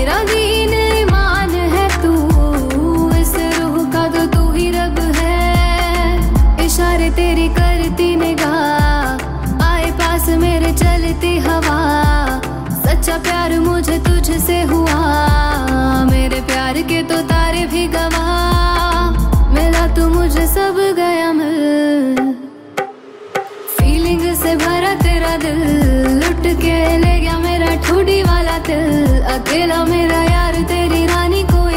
मेरा दीन ईमान है तू, इस रूह का तो तू ही रब है। इशारे तेरी करती निगाह, आए पास मेरे चलती हवा। सच्चा प्यार मुझे तुझसे हुआ, मेरे प्यार के तो तारे भी गवाह। मिला तू मुझे सब गया मिल, फीलिंग से भरा तेरा दिल। लुट के ले गया मेरा ठुडी वाला दिल, अकेला मेरा यार तेरी